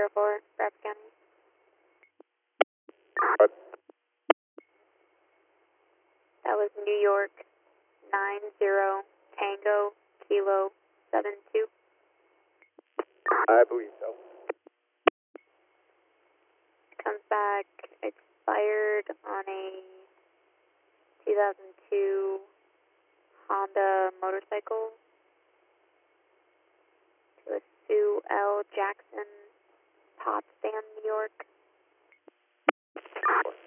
04, Bradford County. What? That was New York 90 Tango Kilo 72. I believe so. Comes back expired on a 2002 Honda motorcycle to a Sue L. Jackson, Potsdam, New York.